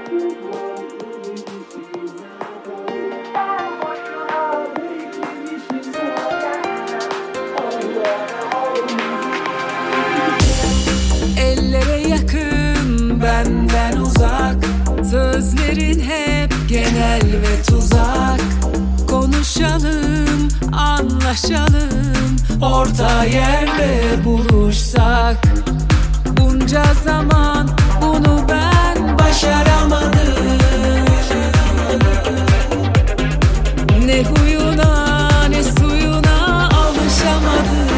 Ellere yakın, benden uzak. Sözlerin hep genel ve tuzak. Konuşalım, anlaşalım, orta yerde buluşsak. Bunca zaman bunu ben başaramadım. Ne huyuna ne suyuna alışamadım.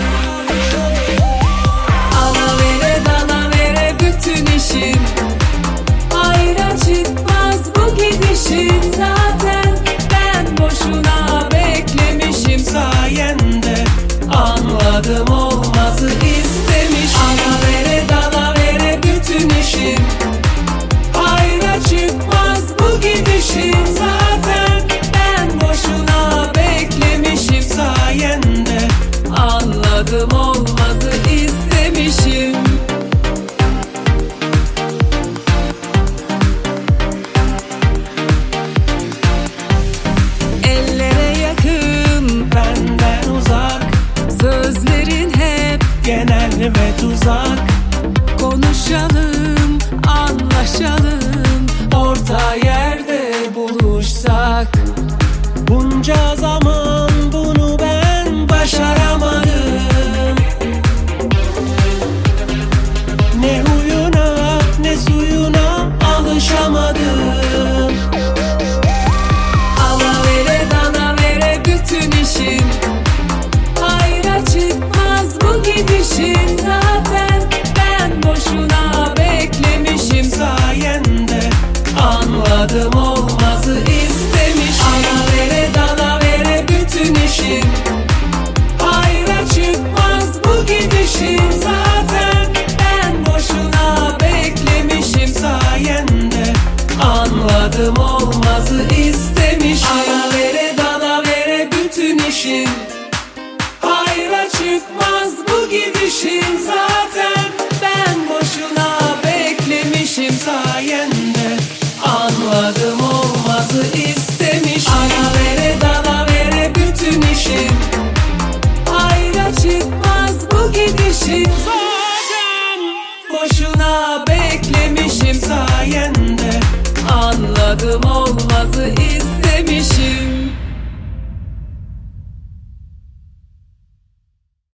Alavere dalavere bütün işim, hayra çıkmaz bu gidişin. Zaten ben boşuna beklemişim, sayende anladım olmazı istemiş. Alavere dalavere bütün işim, hayra çıkmaz bu gidişin. Zaten ben boşuna beklemişim, sayende anladım olmazı istemişim. Ellere yakın, benden uzak. Sözlerin hep genel ve tuzak. Konuşalım, anlaşalım, orta yerde buluşsak. Bunca zaman bunu ben başaramadım. Ne huyuna ne suyuna alışamadım. Alavere dalavere bütün işim, hayra çıkmaz bu gidişin. Zaten ben boşuna beklemişim, sayende anladım olmazı istemiş. Alavere dalavere bütün işim, hayra çıkmaz bu gidişin. Zaten ben boşuna beklemişim, sayende anladım olmazı istemiş. Alavere dalavere bütün işim, hayra çıkmaz bu gidişin. Zaten ben boşuna beklemişim, sayende anladım olmazı istemiş. Alavere dalavere bütün işim, hayra çıkmaz bu gidişin. Zaten boşuna beklemişim, sayende anladım olmazı istemişim.